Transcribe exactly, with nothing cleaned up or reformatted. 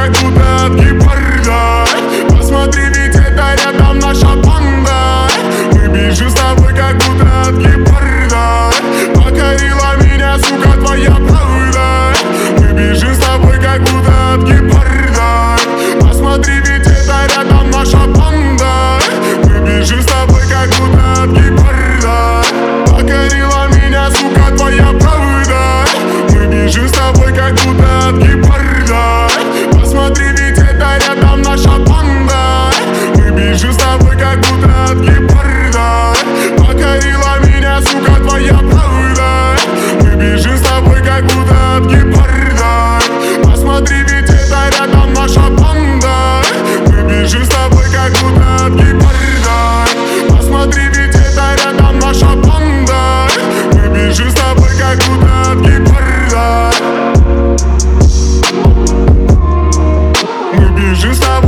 как будто от гепарда. Посмотри, ведь это рядом наша банда. Мы бежим с тобой, как будто от гепарда. Покорила меня, сука, твоя правда. Мы бежим с тобой, как будто от гепарда. Посмотри, ведь это рядом наша банда. Мы бежим с тобой, как будто от гепарда. Покорила меня, сука, твоя правда. Мы бежим с тобой, как будто от гепарда. Посмотри, ведь это рядом наша банда. Мы бежим с тобой, как будто от гепарда. Покорила меня, сука, твоя правда. Мы бежим с тобой, как будто от гепарда. Посмотри, ведь это рядом наша банда. Мы бежим с тобой, как будто от гепарда. Посмотри, ведь это рядом наша банда. Мы бежим с тобой, как будто от гепарда. Мы бежим с тобой.